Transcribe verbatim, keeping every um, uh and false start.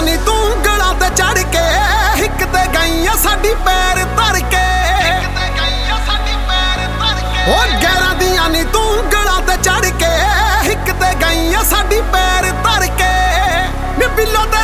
ਨੀ ਤੂੰ ਗਲਾਂ ਤੇ ਚੜ ਕੇ ਹਿੱਕ ਤੇ ਗਈਆਂ ਸਾਡੀ ਪੈਰ ਧਰ ਕੇ ਓ ਗੈਰਾਂ ਦੀਆਂ ਨੀ ਤੂੰ ਗਲਾਂ ਤੇ ਚੜ ਕੇ ਹਿੱਕ ਤੇ ਗਈਆਂ ਸਾਡੀ ਪੈਰ ਧਰ ਕੇ ਨੀ ਬਿੱਲੋ